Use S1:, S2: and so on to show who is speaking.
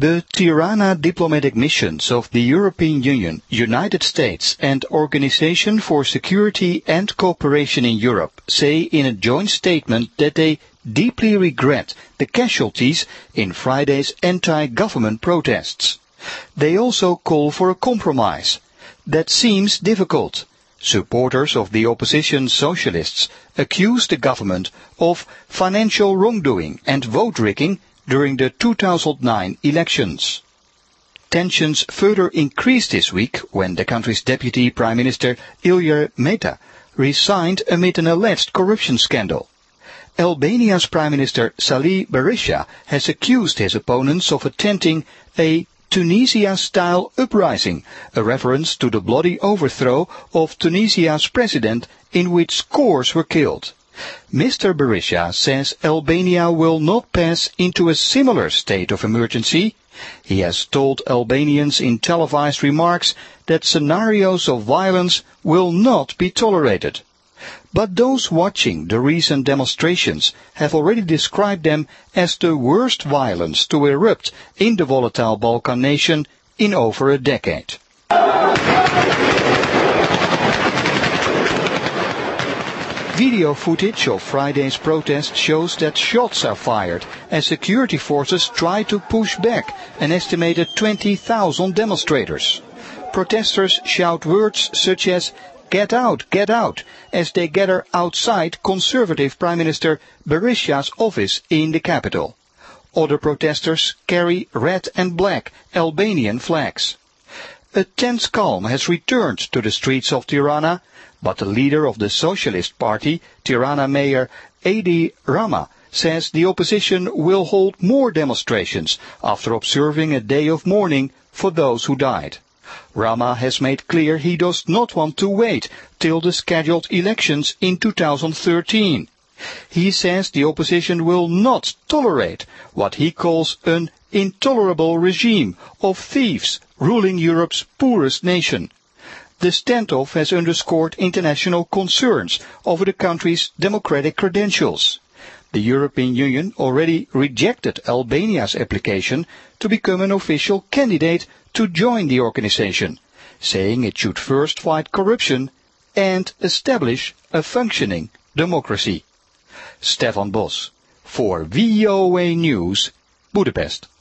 S1: The Tirana diplomatic missions of the European Union, United States and Organization for Security and Cooperation in Europe say in a joint statement that they deeply regret the casualties in Friday's anti-government protests. They also call for a compromise. That seems difficult. Supporters of the opposition socialists accuse the government of financial wrongdoing and vote rigging during the 2009 elections. Tensions further increased this week when the country's deputy prime minister Ilir Meta resigned amid an alleged corruption scandal. Albania's prime minister Sali Berisha has accused his opponents of attempting a Tunisia-style uprising, a reference to the bloody overthrow of Tunisia's president in which scores were killed. Mr. Berisha says Albania will not pass into a similar state of emergency. He has told Albanians in televised remarks that scenarios of violence will not be tolerated. But those watching the recent demonstrations have already described them as the worst violence to erupt in the volatile Balkan nation in over a decade. Video footage of Friday's protest shows that shots are fired as security forces try to push back an estimated 20,000 demonstrators. Protesters shout words such as "Get out," as they gather outside Conservative Prime Minister Berisha's office in the capital. Other protesters carry red and black Albanian flags. A tense calm has returned to the streets of Tirana, but the leader of the Socialist Party, Tirana Mayor Edi Rama, says the opposition will hold more demonstrations after observing a day of mourning for those who died. Rama has made clear he does not want to wait till the scheduled elections in 2013. He says the opposition will not tolerate what he calls an intolerable regime of thieves ruling Europe's poorest nation. The standoff has underscored international concerns over the country's democratic credentials. The European Union already rejected Albania's application to become an official candidate to join the organization, saying it should first fight corruption and establish a functioning democracy. Stefan Bos, for VOA News, Budapest.